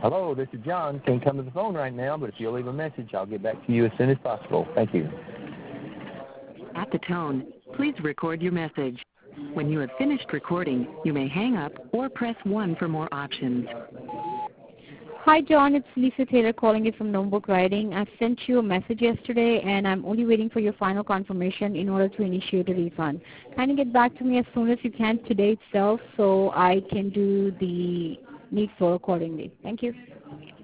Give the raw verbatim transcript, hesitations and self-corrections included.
Hello, this is John. Can't come to the phone right now, but if you'll leave a message, I'll get back to you as soon as possible. Thank you. At the tone, please record your message. When you have finished recording, you may hang up or press one for more options. Hi, John. It's Lisa Taylor calling you from Notebook Writing. I sent you a message yesterday, and I'm only waiting for your final confirmation in order to initiate a refund. Kind of get back to me as soon as you can today itself so I can do the needful accordingly. Thank you.